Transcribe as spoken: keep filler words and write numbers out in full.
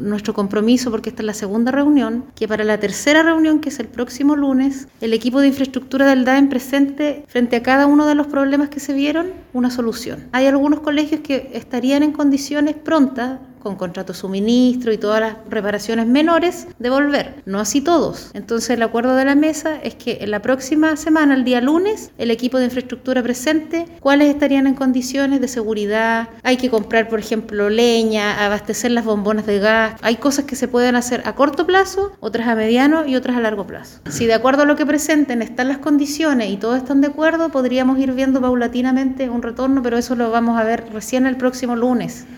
nuestro compromiso, porque esta es la segunda reunión, que para la tercera reunión, que es el próximo lunes, el equipo de infraestructura del D A E M presente frente a cada uno de los problemas que se vieron una solución. Hay algunos colegios que estarían en condiciones prontas, con contrato de suministro y todas las reparaciones menores, de volver. No así todos. Entonces el acuerdo de la mesa es que en la próxima semana, el día lunes, el equipo de infraestructura presente cuáles estarían en condiciones de seguridad. Hay que comprar, por ejemplo, leña, abastecer las bombonas de gas. Hay cosas que se pueden hacer a corto plazo, otras a mediano y otras a largo plazo. Si de acuerdo a lo que presenten están las condiciones y todos están de acuerdo, podríamos ir viendo paulatinamente un retorno, pero eso lo vamos a ver recién el próximo lunes.